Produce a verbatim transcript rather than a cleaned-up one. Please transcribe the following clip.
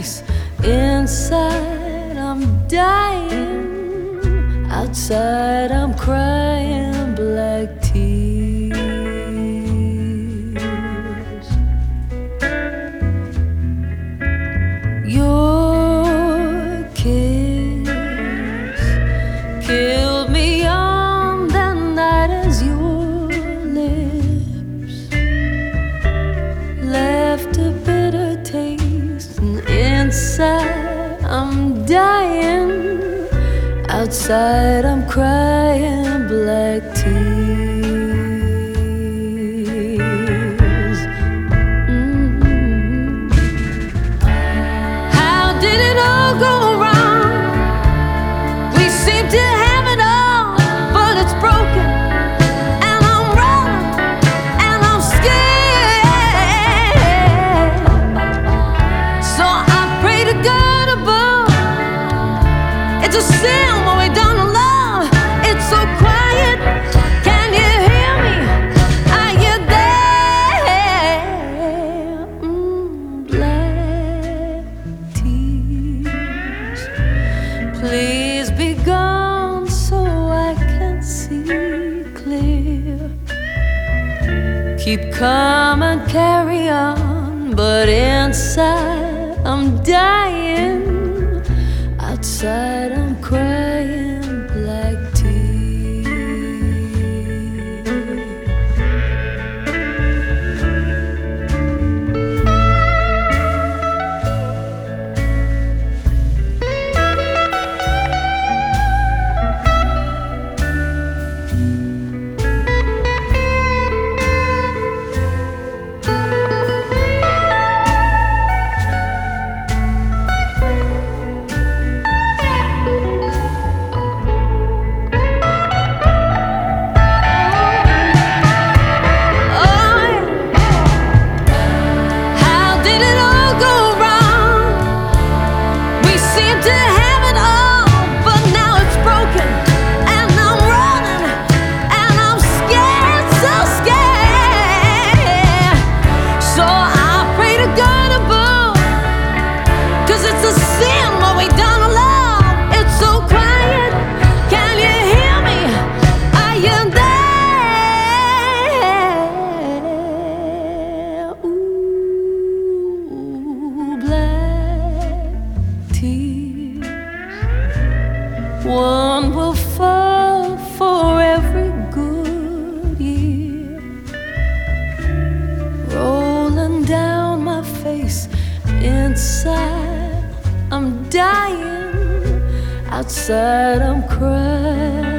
face. Inside I'm dying, outside I'm crying black tears. Your kiss killed me on the night as your lips left a bitter taste. And inside I'm dying, outside I'm crying black tears. Mm-hmm. How did it all go wrong? We seem to have it all, but it's broken. And I'm wrong, and I'm scared. So I pray to God above. It's a sin when we don't love. It's so quiet. Can you hear me? Are you there? Mm, black tears, please be gone so I can see clear. Keep calm and carry on, but inside I'm dying, outside I'm crying black tears. One will fall for every good year, rolling down my face. Inside I'm dying, outside I'm crying.